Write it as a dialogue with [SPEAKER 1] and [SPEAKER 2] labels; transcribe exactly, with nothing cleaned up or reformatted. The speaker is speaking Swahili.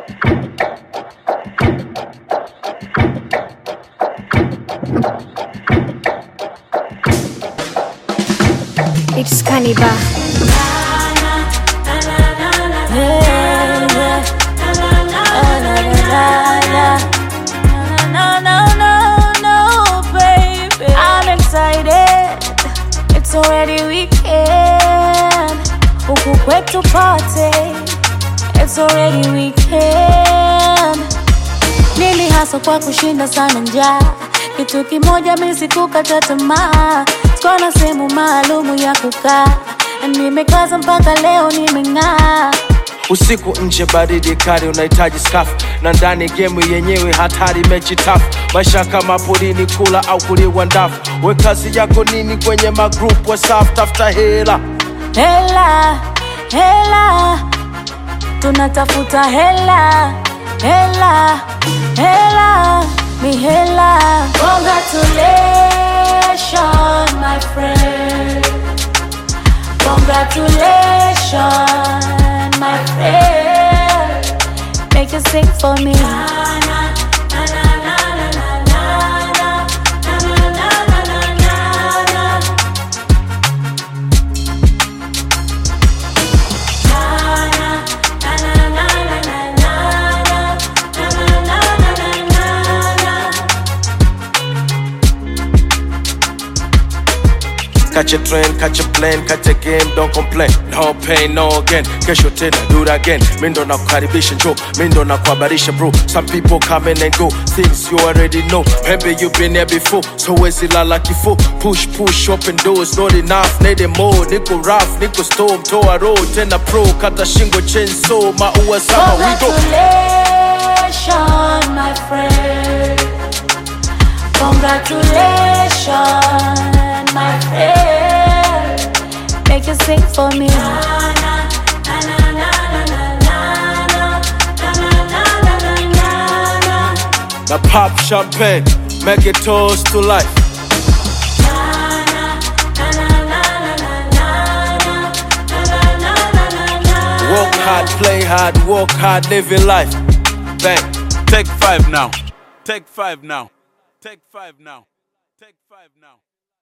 [SPEAKER 1] It's Cannibal.
[SPEAKER 2] It's already weekend. Huku kwetu party. It's already weekend. Nili hasa kwa kushinda sana njaa. Kitu kimoja mimi sikukata tamaa. Sikona sehemu maalumu ya kukaa. Nimekaza mpaka leo nimeng'aa.
[SPEAKER 3] Usiku nje baridi kali unahitaji scarf, na ndani game yenyewe hatari mechi tough. Maisha kama porini kula au kuliwa ndafu. We kazi yako nini kwenye magroup WhatsApp? Tafuta hela.
[SPEAKER 2] Hela, hela. Tunatafuta hela. Hela, hela. Mi hela. Congratulations my friend. Congratulations my friend. Make you sing for me.
[SPEAKER 3] Catch a train, catch a plane, catch a game, don't complain. No pain, no gain. Kesho tena, do it again. Mindo na kukaribisha njoo, mindo na kuhabarisha bro. Some people come in and go, things you already know. Maybe you've been there before, so wezi lala kifo. Push, push, open doors, not enough. Need more, niko rough, niko storm. Toa road, tena pro, kata shingo chainsaw. Maua sama, we go.
[SPEAKER 2] Congratulations my friend. Congratulations my friend. Make you sing for me.
[SPEAKER 3] Now pop champagne, make it toast to life. Work hard, play hard, work hard, live your life. Bang.
[SPEAKER 4] Take five now. Take five now. Take five now. Take five now.